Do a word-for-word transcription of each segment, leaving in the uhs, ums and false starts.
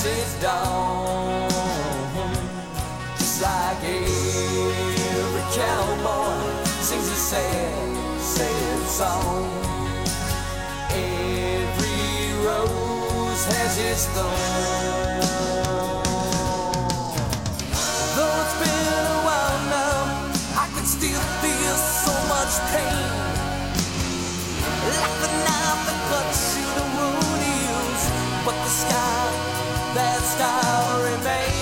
its dawn. Just like every cowboy sings a sad, sad song. Every rose has its thorn. Though it's been a while now, I can still feel so much pain, like the knife that cuts you the wound heals, but the scar, that scar remains.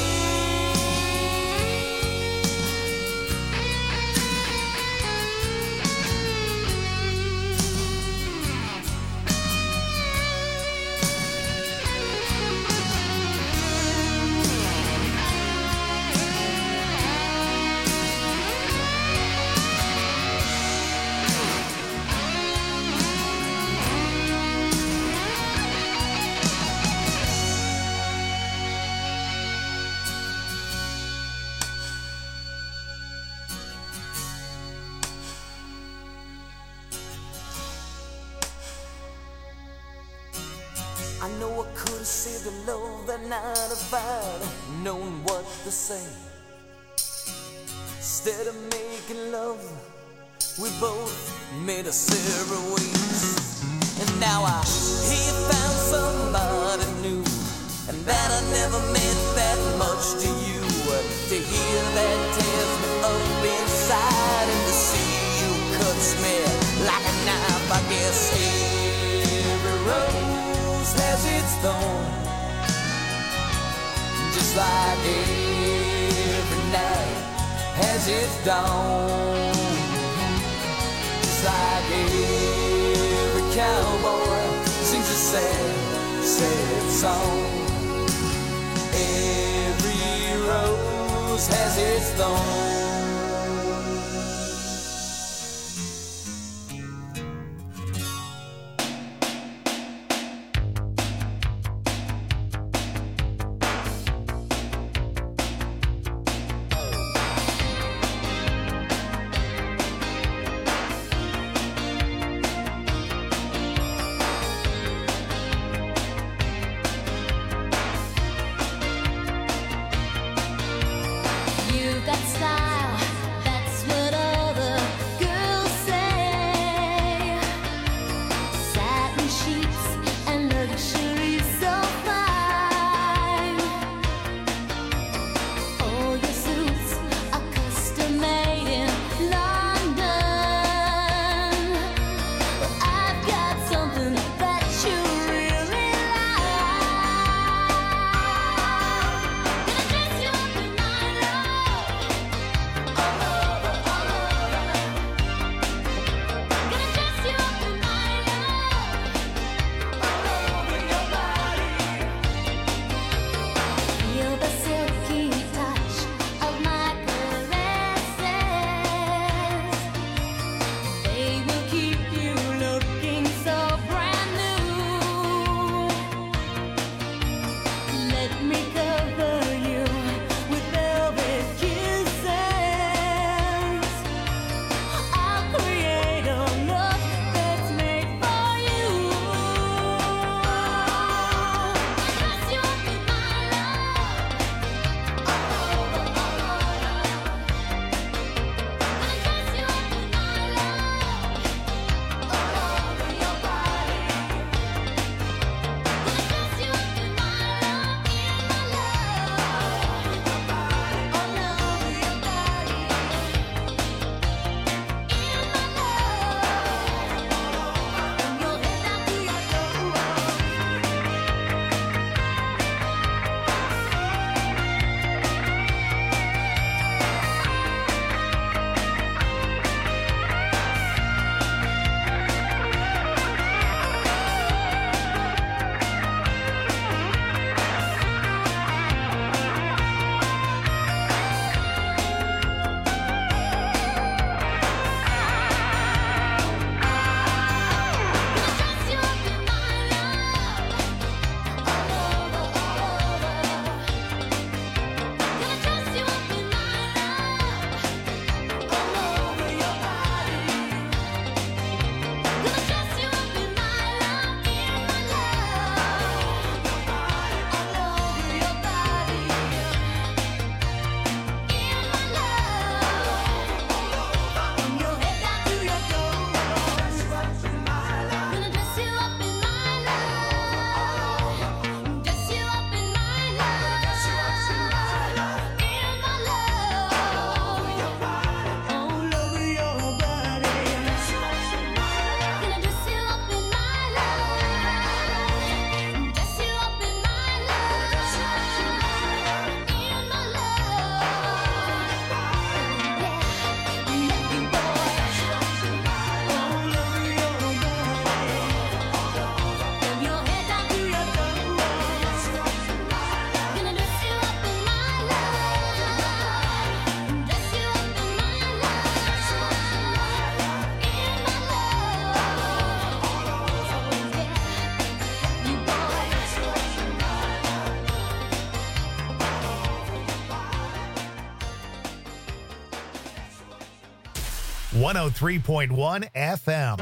I know I could have saved the love that night if I'd known what to say. Instead of making love, we both made a separate ways. And now I hear you found somebody new, and that I never meant that much to you. To hear that tears me up inside, and to see you cuts me like a knife. I guess every rose has its thorn, just like every night has its dawn. Just like every cowboy sings a sad, sad song. Every rose has its thorn. You've got style, one oh three point one F M.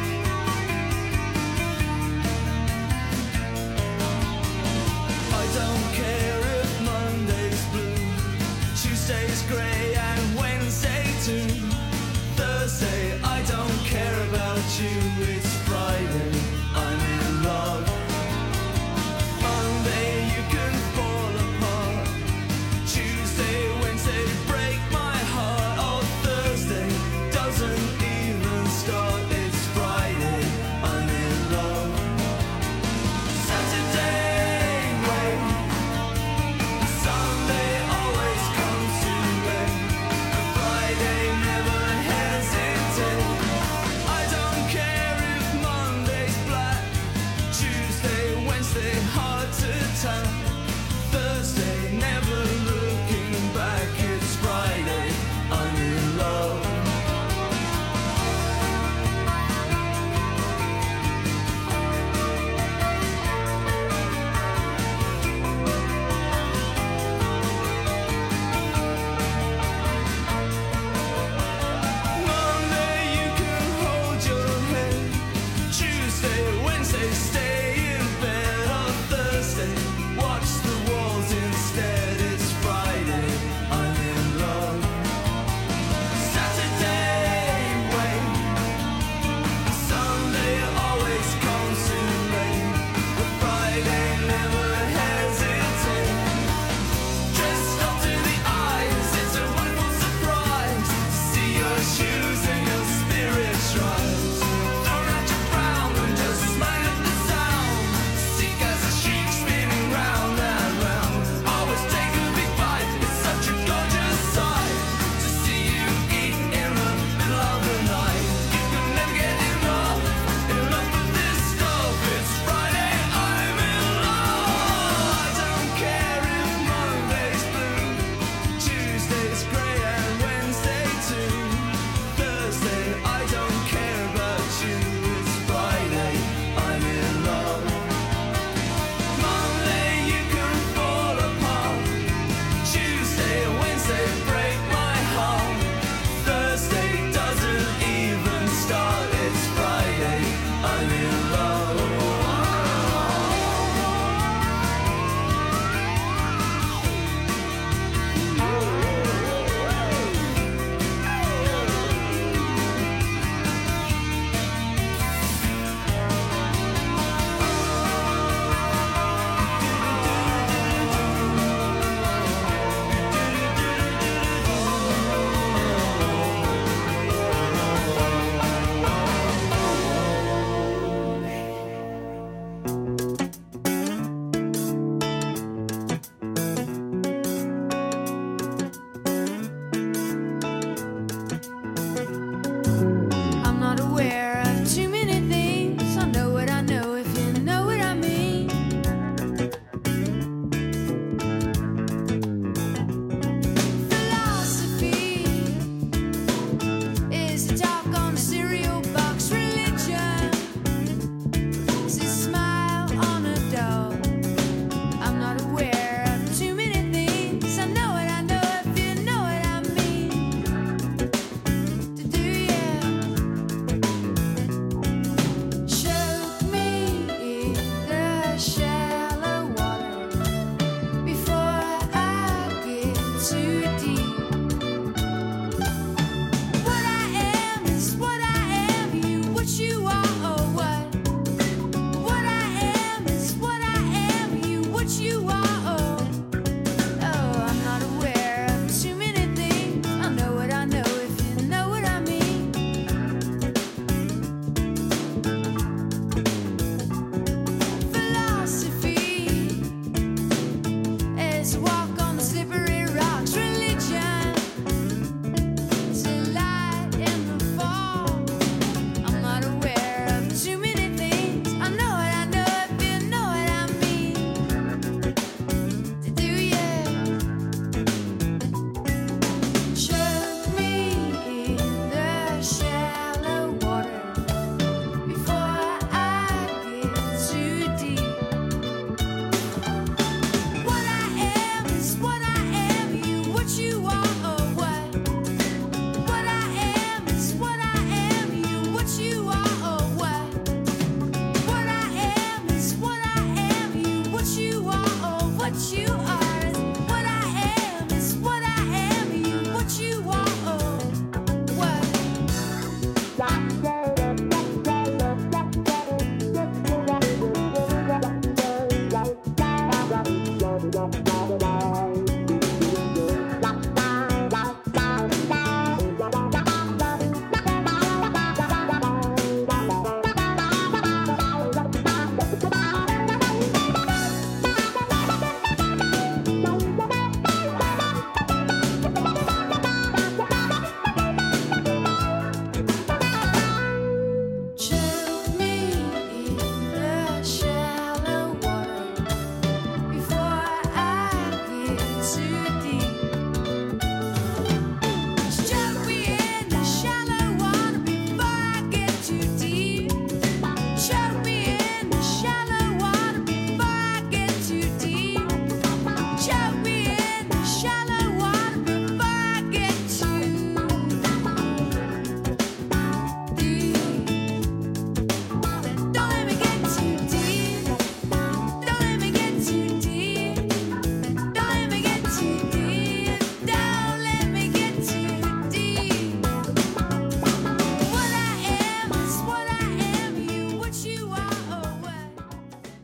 I don't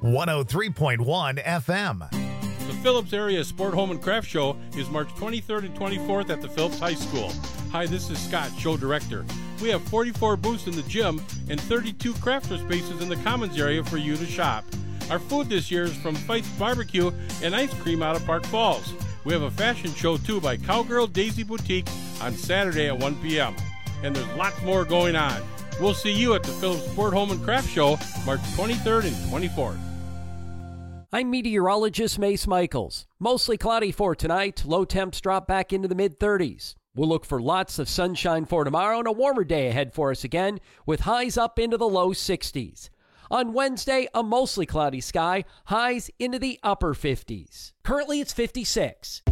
one oh three point one F M. The Phillips Area Sport Home and Craft Show is March twenty-third and twenty-fourth at the Phillips High School. Hi, this is Scott, show director. We have forty-four booths in the gym and thirty-two crafter spaces in the commons area for you to shop. Our food this year is from Fite's Barbecue and Ice Cream out of Park Falls. We have a fashion show too by Cowgirl Daisy Boutique on Saturday at one p.m. And there's lots more going on. We'll see you at the Phillips Sport Home and Craft Show March twenty-third and twenty-fourth. I'm meteorologist Mace Michaels. Mostly cloudy for tonight. Low temps drop back into the mid thirties. We'll look for lots of sunshine for tomorrow and a warmer day ahead for us again with highs up into the low sixties. On Wednesday, a mostly cloudy sky, highs into the upper fifties. Currently, it's fifty-six.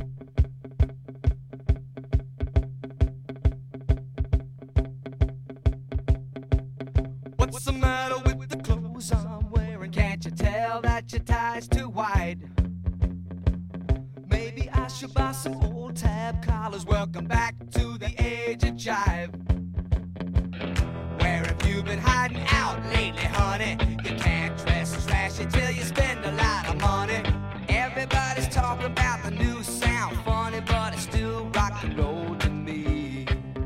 What's the matter with the clothes I'm wearing? Can't you tell that your tie's too wide? Maybe I should buy some old tab collars. Welcome back to the age of jive. Where have you been hiding out lately, honey? You can't dress trashy till you spend a lot of money. Everybody's talking about the new sound, funny, but it's still rock and roll to me.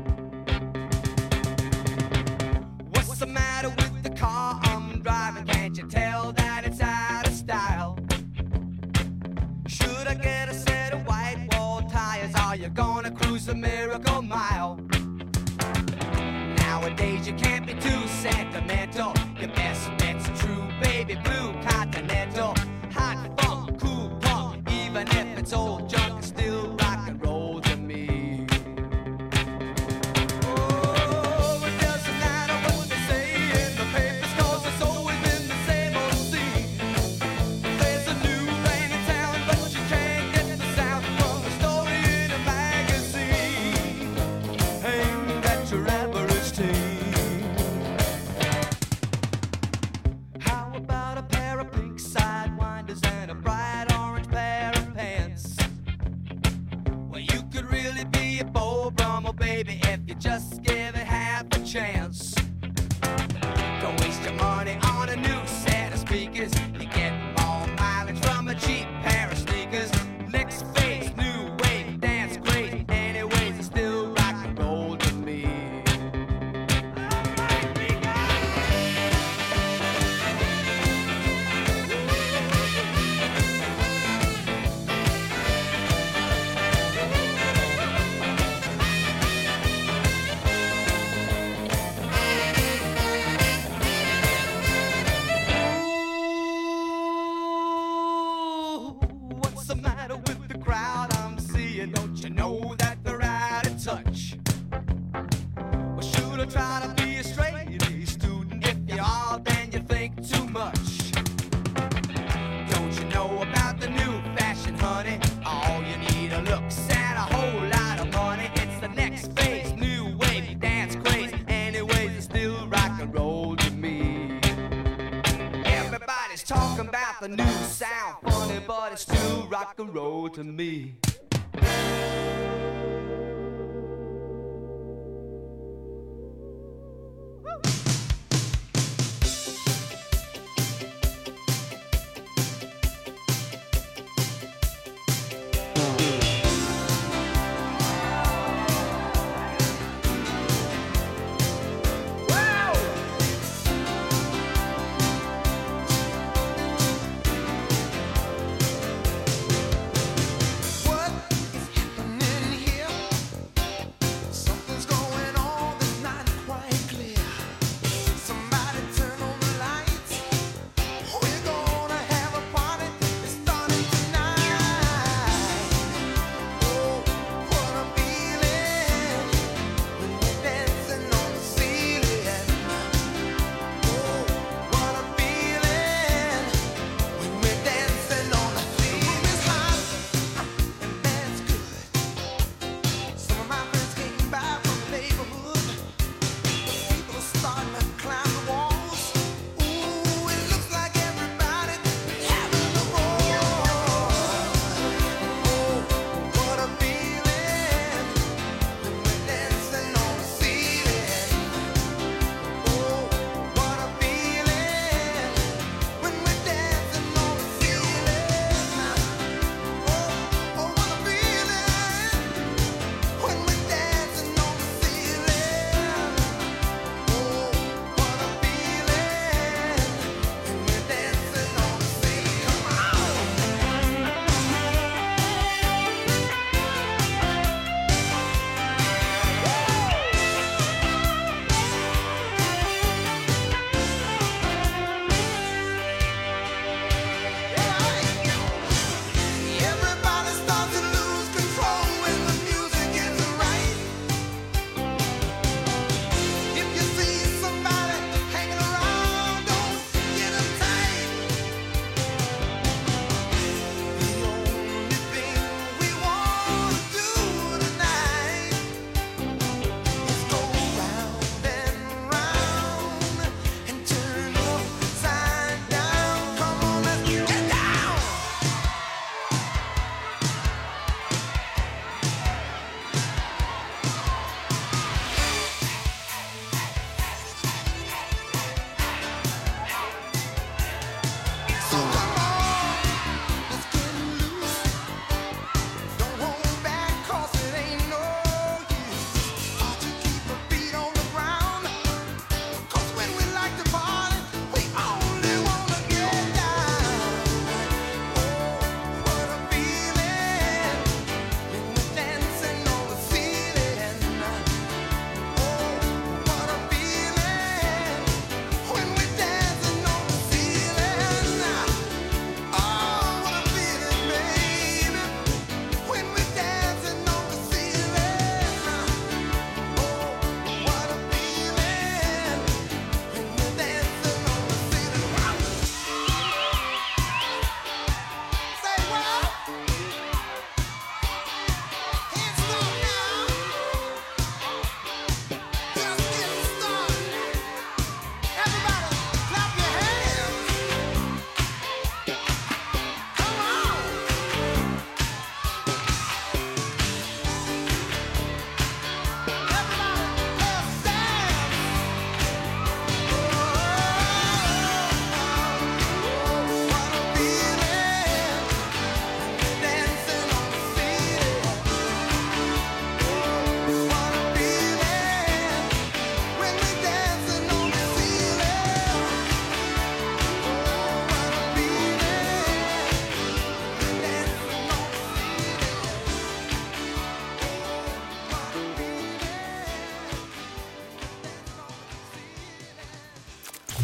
What's the matter with the car I'm driving? Can't you tell that it's out of style? Should I get a set of white wall tires? Are you gonna cruise the Miracle Mile? Nowadays you can't be too sentimental. Your best bet's a true baby blue Continental. Hot funk, cool punk, even if it's old junk, it's still rock and roll to me. Oh, it doesn't matter what they say in the papers, 'cause it's always been the same old scene. There's a new thing in town, but you can't get the sound from the story in a magazine. Ain't that your average teen? How about a pair of pink sidewinders and a bright orange pair of pants? Well, you could really be a Beau Brummel, baby, if you just give it half a chance. Don't waste your money on a new set of speakers. You get more mileage from a cheap pair of sneakers. Next phase, new wave, dance great. Anyways, it's still rock and roll to me. What's the matter with the crowd I'm seeing? Don't you know that they're out of touch? Well, should I try to be a straight A student? If you are, then you think too much. Don't you know about the new fashion, honey? All you need are looks and a whole lot of money. It's the next phase, new wave, dance craze. Anyways, it's still rock and roll to me. Everybody's talking about the new sound, funny, but it's still rock and roll to me. What is happening here?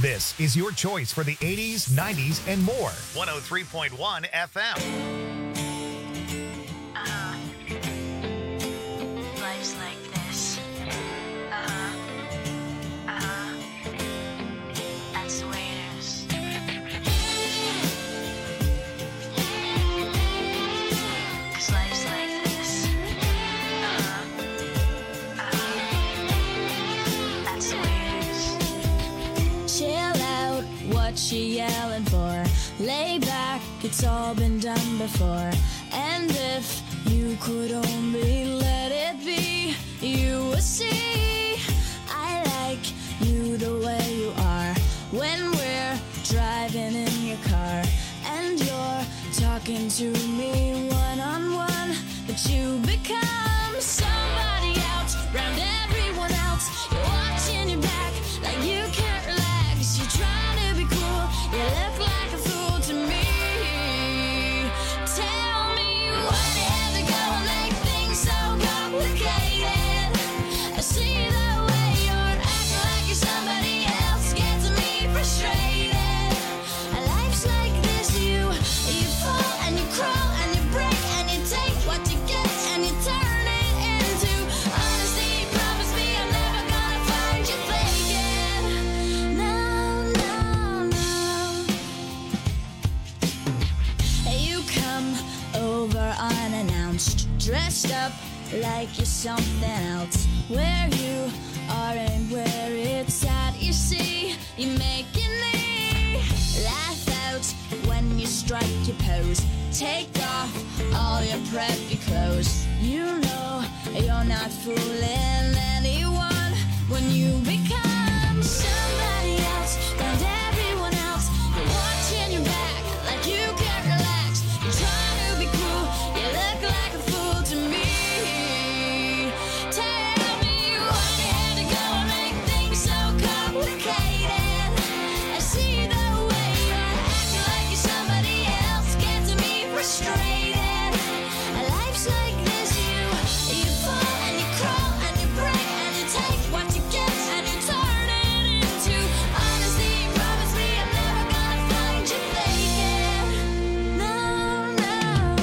This is your choice for the eighties, nineties, and more. one oh three point one F M. Uh-huh. Life's like this. Uh-huh. Uh-huh. That's the way it is. Cause life's like this. Uh-huh. Uh-huh. That's the way it is. Chill out, what you yelling for? Lay back, it's all been done before. And if you could only let it be, you would see I like you the way you are. When we're driving in your car and you're talking to me one-on-one, but you become somebody else, round everyone else. You're watching your back like you can't relax. You're trying to be cool, you look like a fool to me. Tell me why you have to go and make things so complicated. I see the way you're acting like you're somebody else, gets me frustrated. Life's like this, you you fall and you crawl and you break and you take what you get and you turn it into honesty. Promise me I'm never gonna find you faking. No, no, no. You come over unannounced, dressed up like you're something else. Where you are and where it's at, you see, you're making me laugh out when you strike your pose. Take off all your preppy clothes. You know you're not fooling anyone when you become somebody else, round everyone else. You're watching your back like you can't relax. You're trying to be cool, you look like a fool to me. Tell me why you had to go and make things so complicated. I see the way you're acting like you're somebody else, gets me frustrated. Life's like this, you you fall and you crawl and you break and you take what you get and you turn it into honesty. Promise me I'm never gonna find you faking. No, no,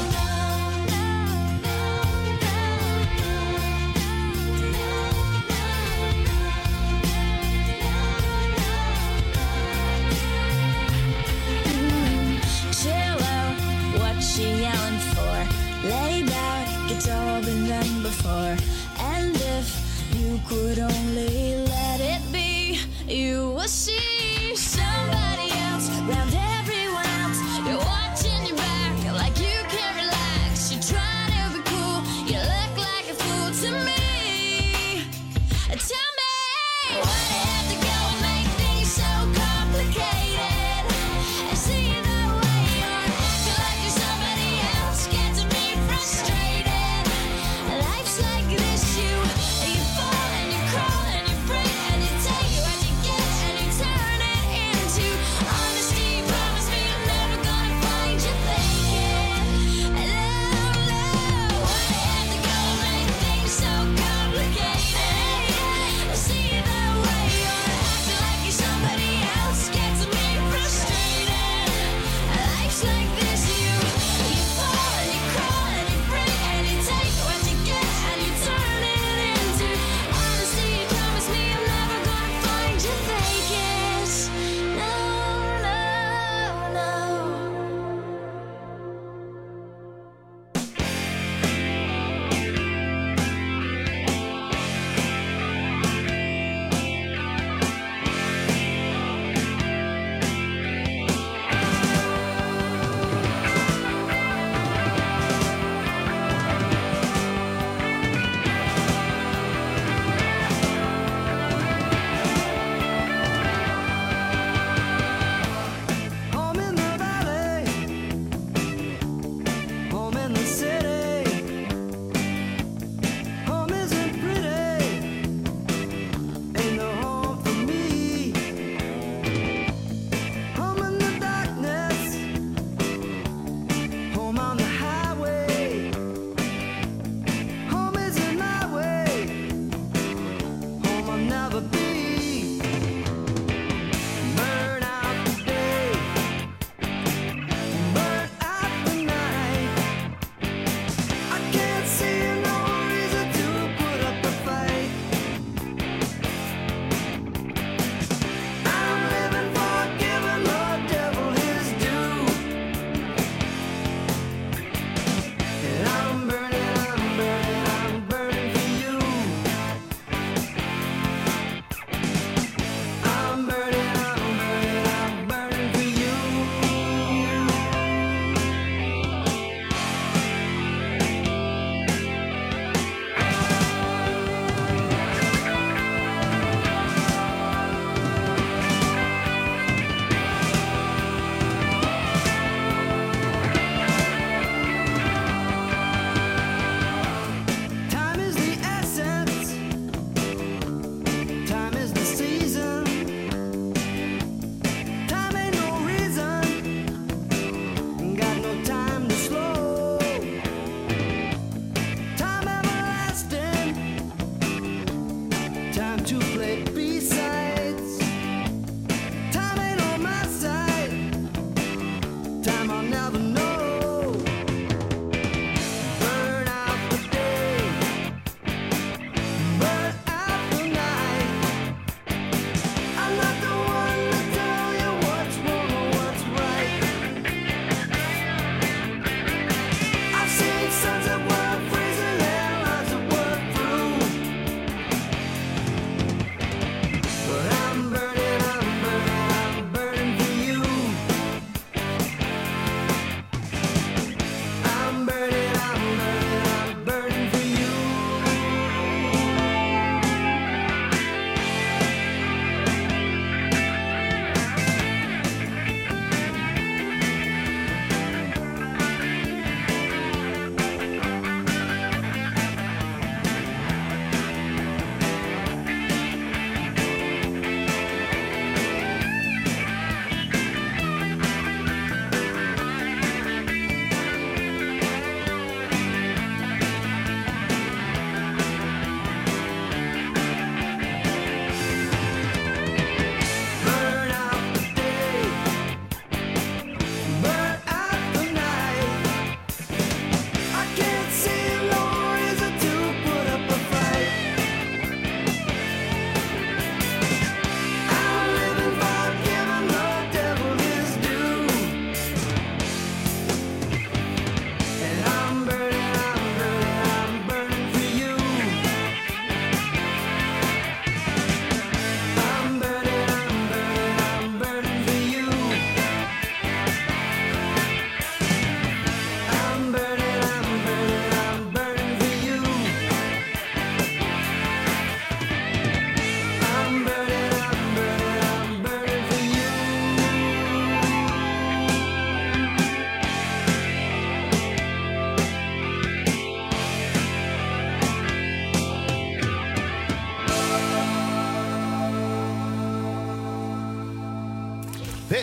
chill out, what you yelling for? Lay back, it's all been done before. And if you could only let it be, you will see somebody else, round everyone else. You're watching your back like you can't relax. You're trying to be cool, you look like a fool to me. Tell me why you have to go and make things so complicated. I see the way you're acting like you're somebody else, gets me frustrated. Life's like this, you you fall and you crawl and you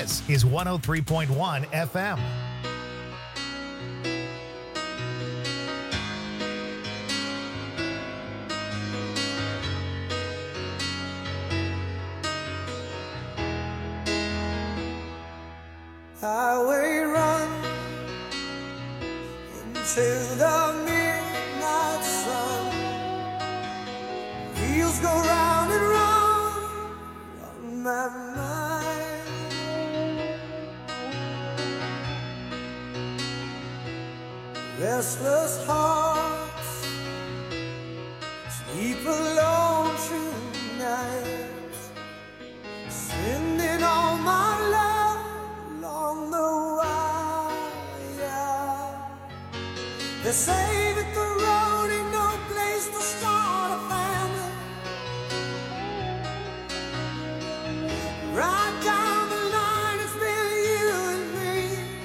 This is one oh three point one F M. Highway run into the midnight sun. Wheels go round and round on my mind. Restless hearts sleep alone tonight, sending all my love along the wire. They say that the road ain't no place to start a family. Right down the line, it's been you and me.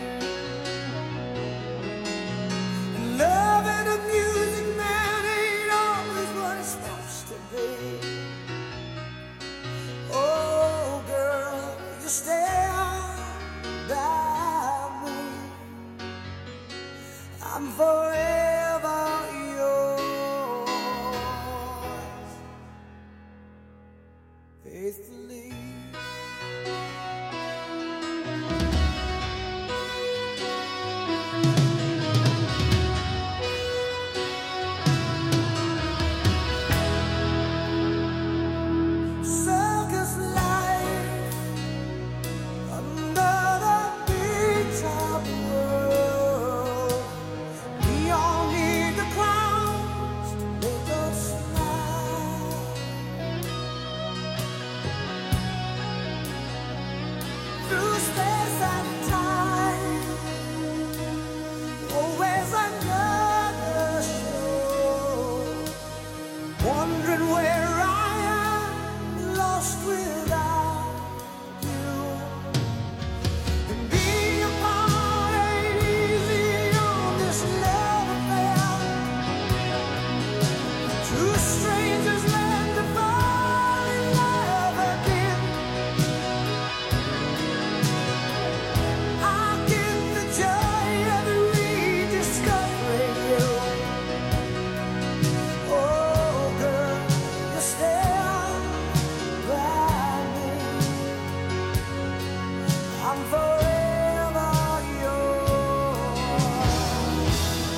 And love and the music, man, ain't always what it's supposed to be. Oh, girl, you stand by me. I'm forever yours, faithfully. Circus life under the big top world. We all need the clowns to make us smile. Through space and time, always another show. Wondering where I am, lost without you. And being apart ain't easy on this love affair. Two strangers learn to fall in love again. I get the joy of rediscovering you. Oh, girl, you stand by me. I'm forever yours,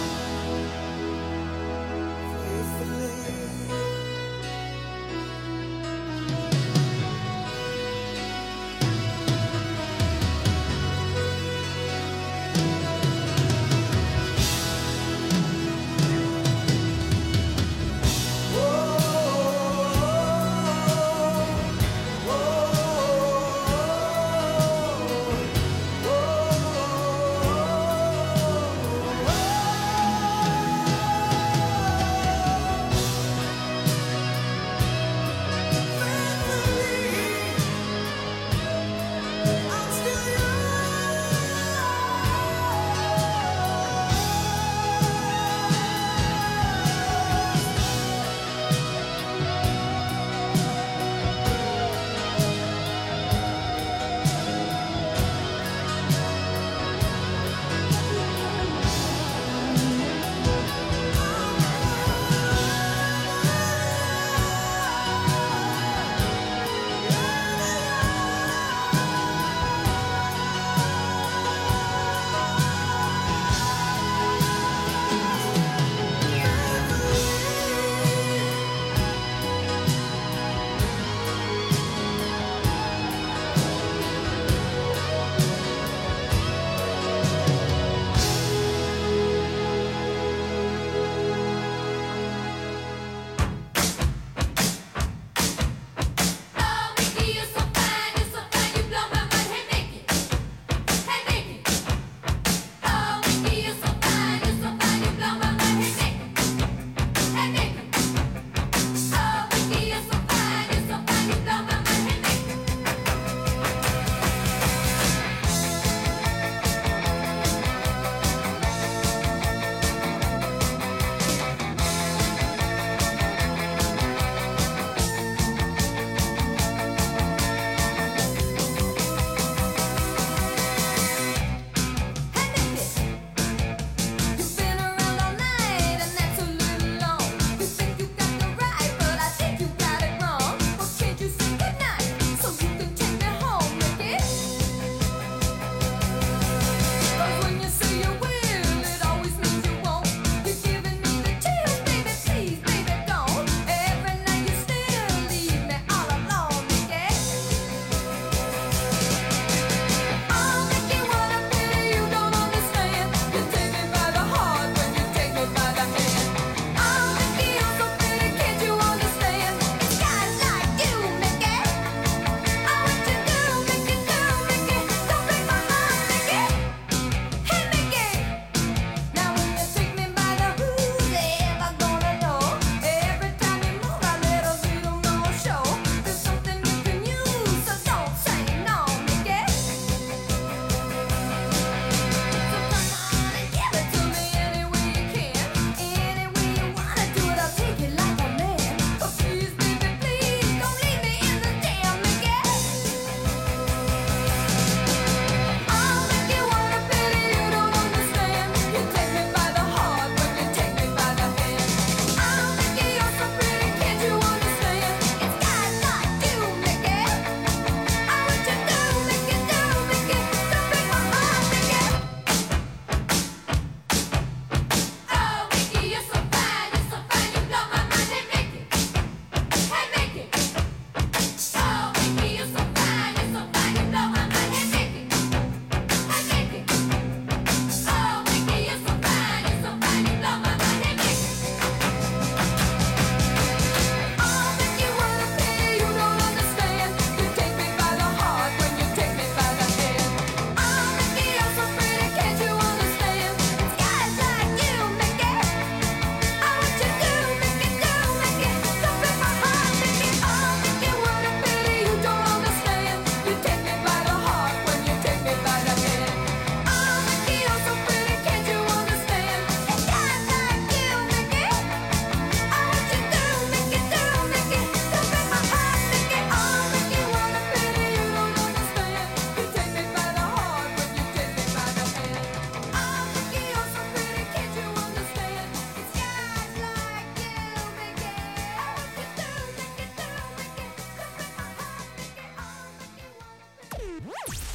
faithfully.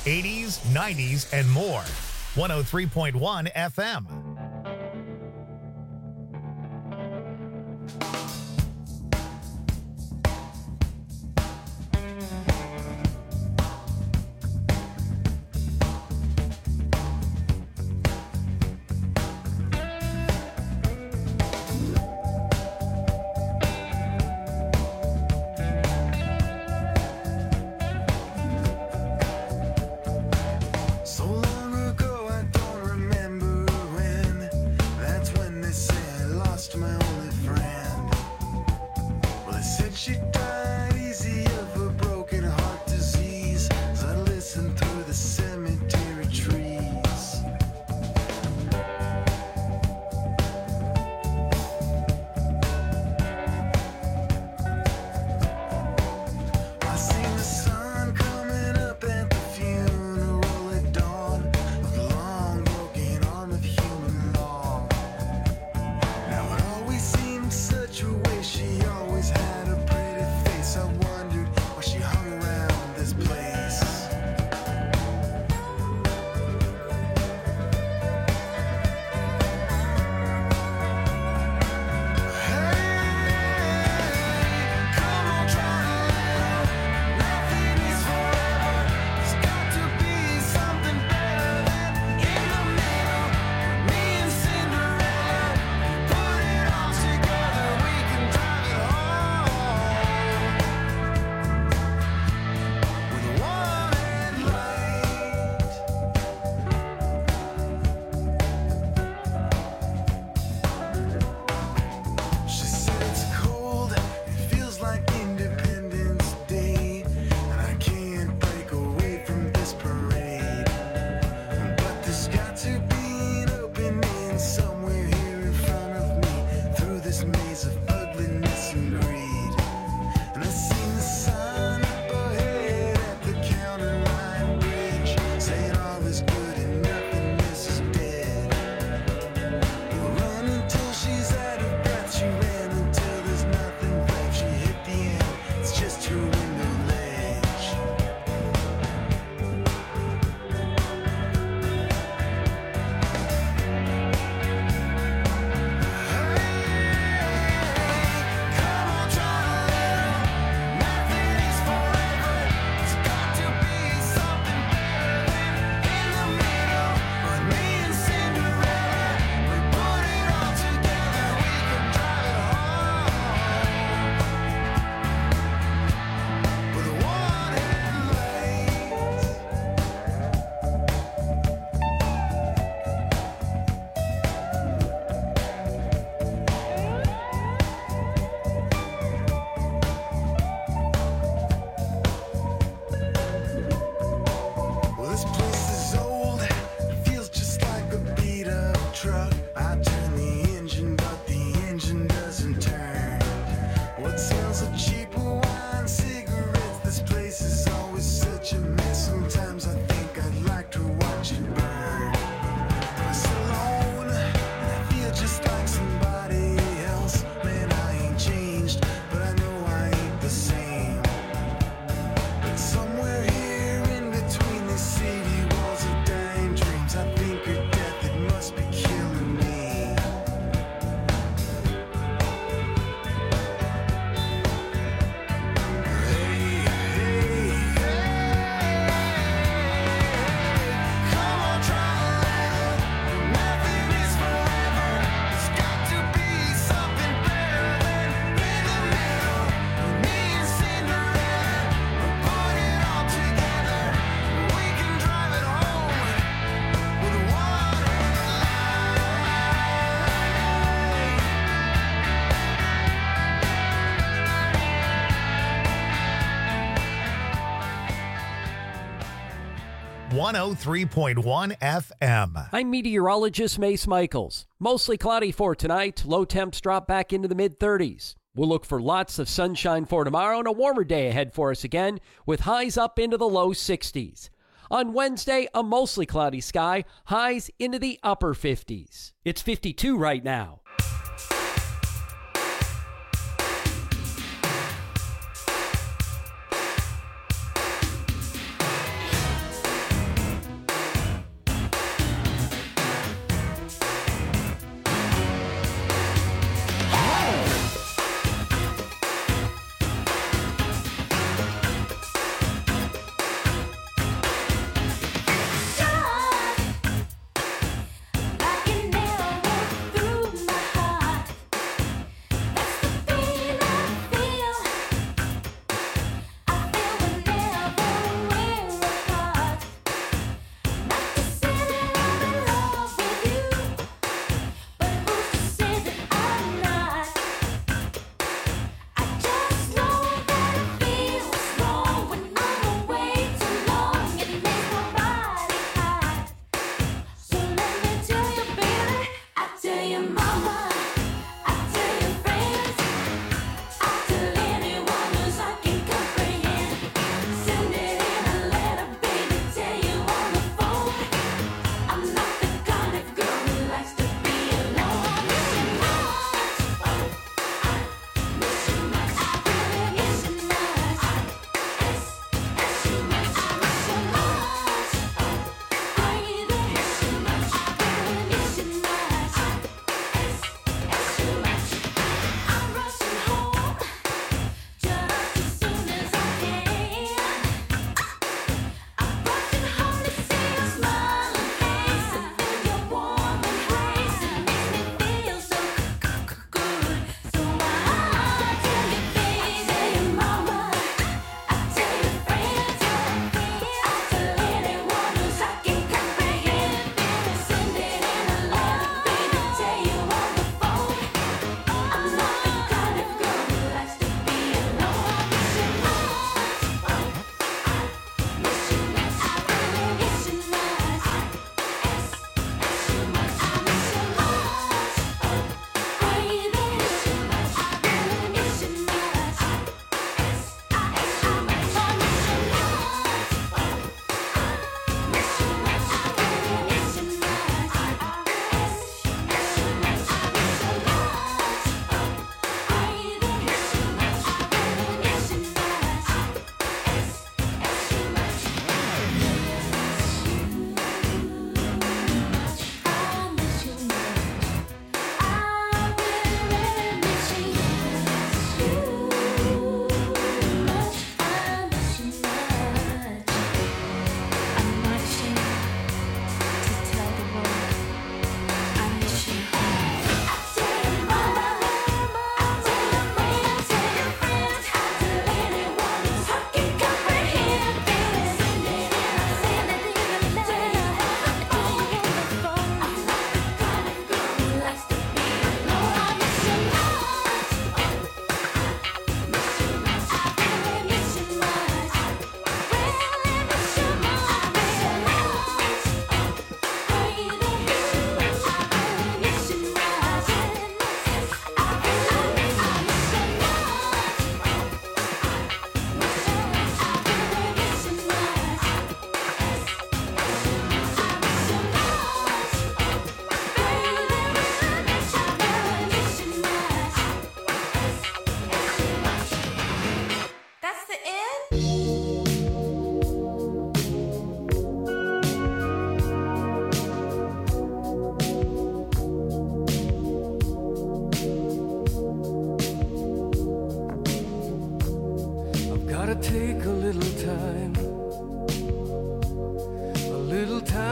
eighties, nineties, and more. one oh three point one F M. So long ago, I don't remember when. That's when they say I lost my only friend. Well, they said she died easy of a broken heart disease. As I listened through the cemetery trees. I seen the sun coming up at the funeral at dawn of the long broken arm of human law. Now it always seemed such a waste. She always had a pretty face. I wondered why she hung around this place. Hey, come on, try to live. Nothing is forever. There's got to be something better than in the middle. Me and Cinderella put it all together. We can drive it home with one headlight. She said it's cold, it feels like Independence Day, and I can't break away from this parade. But there's got to be an opening somewhere here in front of me, through this maze of ugliness and greed. And I seen the sign up ahead at the counter line bridge, saying all is good and nothingness is dead. We'll run until she's out of breath. She ran until there's nothing left. She hit the end, it's just her window ledge. Come on, try to live. Nothing is forever. It's got to be something better than in the middle. But me and Cinderella, we put it all together. We can drive it home with one headlight. Well, this place is old. It feels just like a beat up truck. I turn the engine, but the engine doesn't turn. What sells a cheap wine, cigarettes? This place is always such a mess. Sometimes I think I'd like to watch it burn. I was alone, and I feel just like somebody else. Man, I ain't changed, but I know I ain't the same. But somewhere here in between these city walls of dying dreams, I think of death, it must be killing me. Hey, hey, hey. Come on, try to live. Nothing is forever. There's got to be something better than in the middle. Me and Cinderella, we put it all together. We can drive it home with one one oh three point one F M. I'm meteorologist Mace Michaels. Mostly cloudy for tonight. Low temps drop back into the mid thirties. We'll look for lots of sunshine for tomorrow and a warmer day ahead for us again, with highs up into the low sixties. On Wednesday, a mostly cloudy sky, highs into the upper fifties. It's fifty-two right now.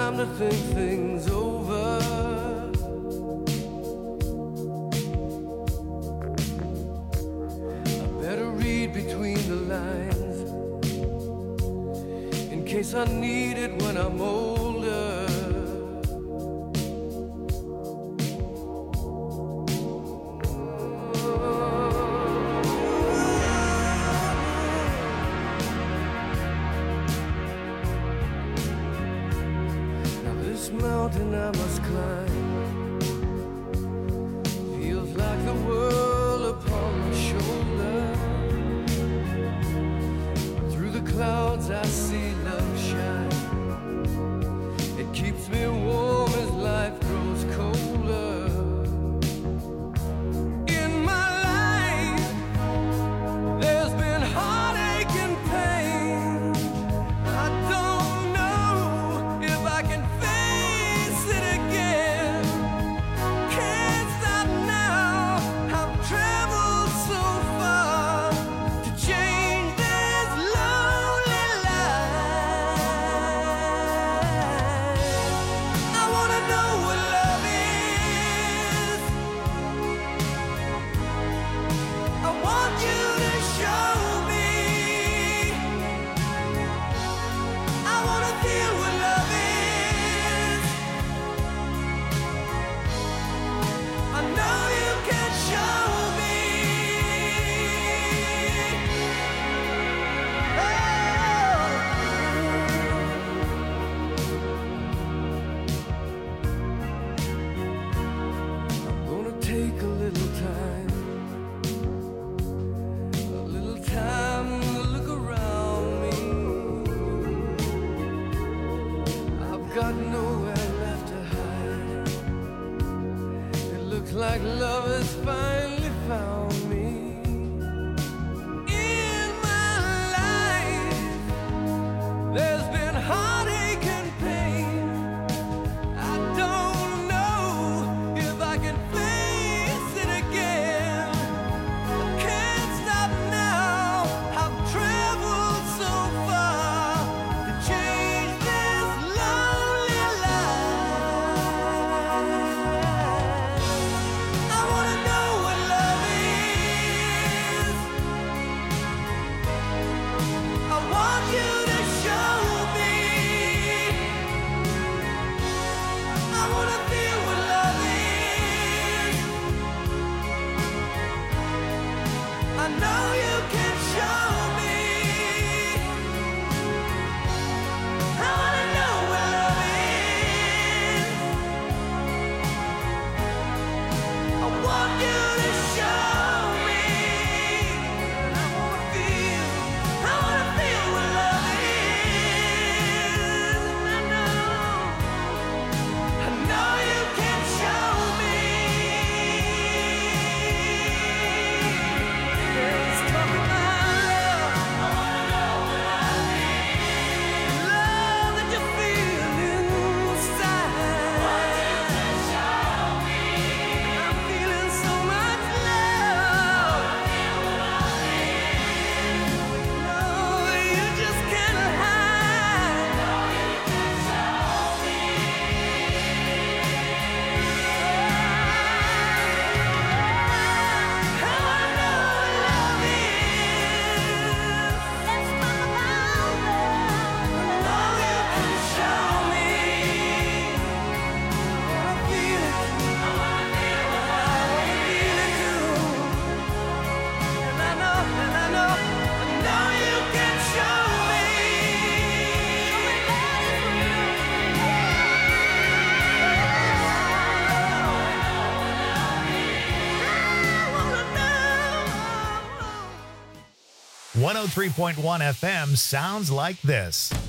time to think things over. I better read between the lines in case I need it when I'm older. Mountain I must climb feels like the world upon my shoulder. Through the clouds I see love shine. It keeps me warm as life grows colder. In my life there's been heartache and pain. I don't know if I can like love has finally found me. In my life there's been heartache and pain. I don't know if I can face it again. I can't stop now. I've traveled so far to change this lonely life. I wanna know what love is. I want you to show me. I wanna feel what love is. I know you can show me. I wanna know what love is. I want you to show me. I wanna feel, I wanna feel what love is. I know, I know you can show me. Let's talk about love. I wanna know what love is. Love that you feel inside. Want you to show me. I'm feeling so much love. No, you just can't hide. I wanna know what love is. Let's talk about love. Oh, you can show me. I wanna feel it. I wanna feel it. I wanna feel it too. And I know, and I know, I know you can show me. I wanna know. one oh three point one F M sounds like this.